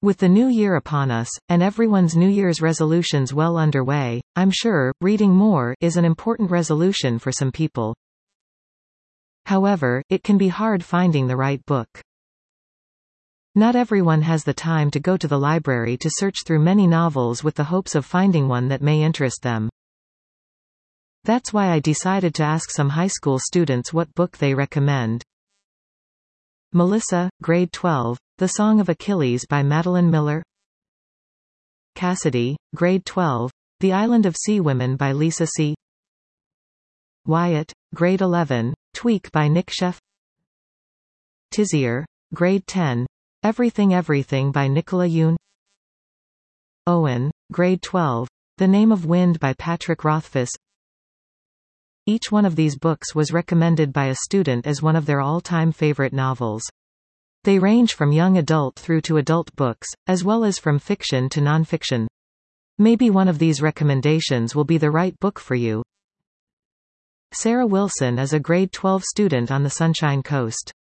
With the new year upon us, and everyone's New Year's resolutions well underway, I'm sure, reading more is an important resolution for some people. However, it can be hard finding the right book. Not everyone has the time to go to the library to search through many novels with the hopes of finding one that may interest them. That's why I decided to ask some high school students what book they recommend. Melissa, grade 12, The Song of Achilles by Madeline Miller. Cassidy, grade 12, The Island of Sea Women by Lisa C. Wyatt, grade 11, Tweak by Nick Sheff. Tizier, grade 10, Everything Everything by Nicola Yoon. Owen, grade 12, The Name of Wind by Patrick Rothfuss. Each one of these books was recommended by a student as one of their all-time favorite novels. They range from young adult through to adult books, as well as from fiction to non-fiction. Maybe one of these recommendations will be the right book for you. Sarah Wilson is a grade 12 student on the Sunshine Coast.